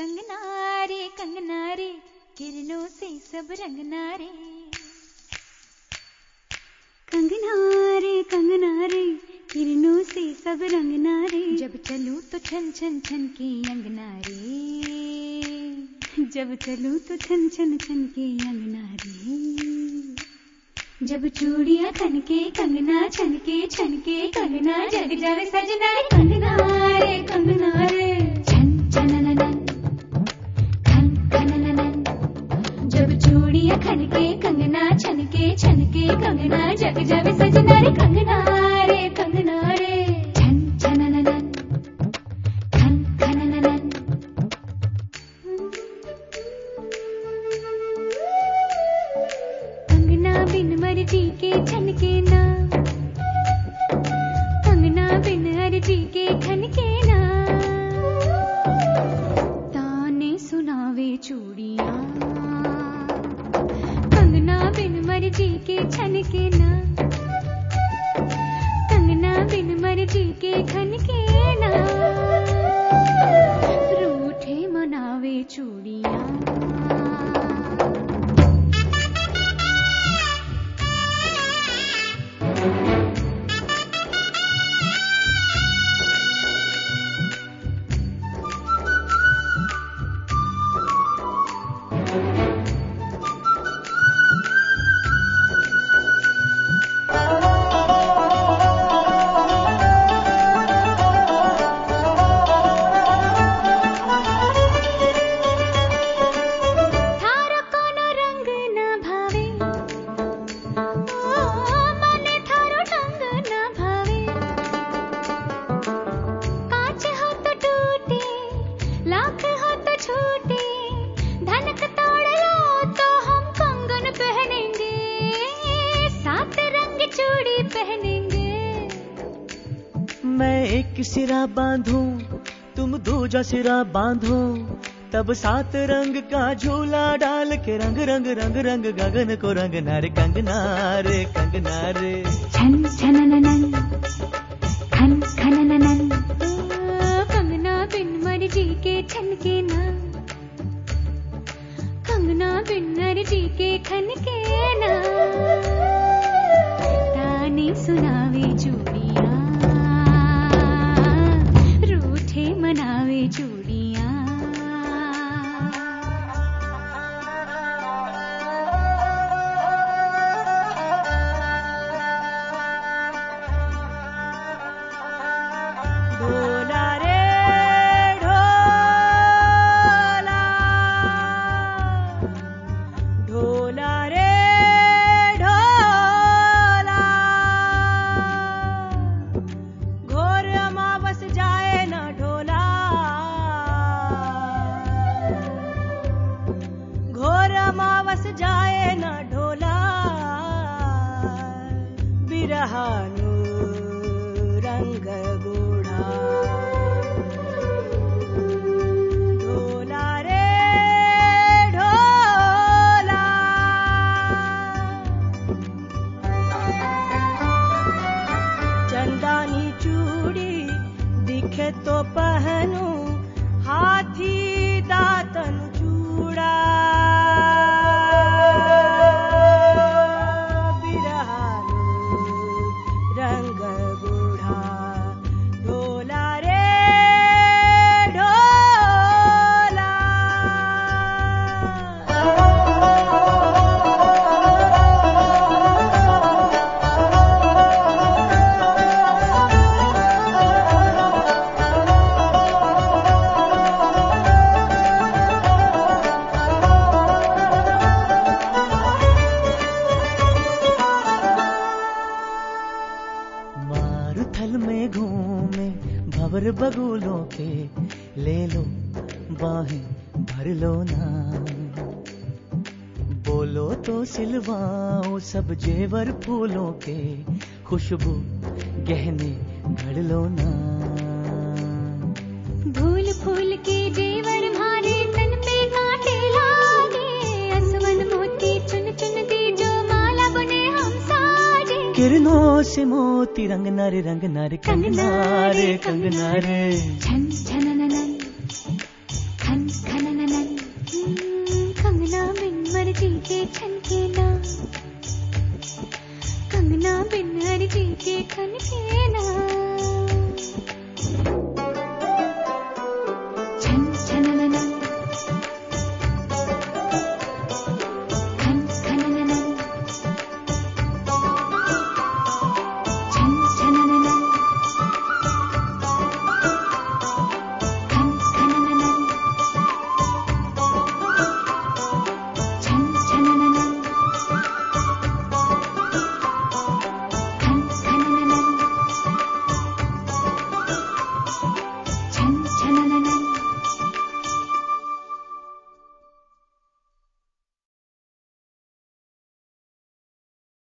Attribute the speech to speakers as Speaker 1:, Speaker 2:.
Speaker 1: कंगना रे किरणों से सब रंगना रे। कंगना रे किरणों से सब रंगना रे। जब चलूं तो छन छन छन के अंगना रे। जब चलूं तो छन छन छन के अंगना रे। जब चूड़ियां खनके कंगना छनके छनके कंगना जग जावे सजना रे। कंगना रे छन छनननन खन खनननन। जब चूड़ियां खनके कंगना छनके छनके कंगना जग जावे सजना रे। कंगना रे छन छनननन खन खनननन। कंगना बिन मर्जी के छनके ना। कंगना बिन अर्जी के खनके ना। ताने सुनावे चूड़ियां। कंगना बिन मर्जी के छनके ना। कंगना बिन मर्जी के खनके ना। रूठे मनावे चूड़ियां।
Speaker 2: मैं एक सिरा बांधूं तुम दूजा सिरा बांधो। तब 7 रंग का झूला डाल के रंग रंग रंग रंग गगन को रंगना रे। कंगना रे
Speaker 1: छन छनननन खन खनननन। कंगना बिन मर्जी के छनके ना। कंगना बिन अर्जी के खनके ना। ताने सुनावे चूड़ियां। रूठे मनावे चूड़ियां।
Speaker 2: ढोला रे ढोला। ढोला रे ढोला। घोर अमावस जाए ना ढोला। घोर अमावस जाए ना ढोला। बिरहानु रंग गूढ़ा। ढोला रे ढोला। चंदानी चूड़ी दिखे तो पहनूं। हाथी दातन चूड़ा। बिरहानु रंग गूढ़ा। ढोला रे ढोला। मारुथल में घूमे भंवर बगुलों के। ले लो बाहें भर लो ना। बोलो तो सिलवाओ सब जेवर फूलों के। खुशबू गहने घड़ लो ना।
Speaker 1: फूल फूल के जेवर मारे तन पे कांटे लागे। असवन मोती चुन चुन दी जो माला बुने हम साजे।
Speaker 2: किरणों से मोती रंगना रे कंगना रे
Speaker 1: छन छनननन खन खन। बिन्नरी ची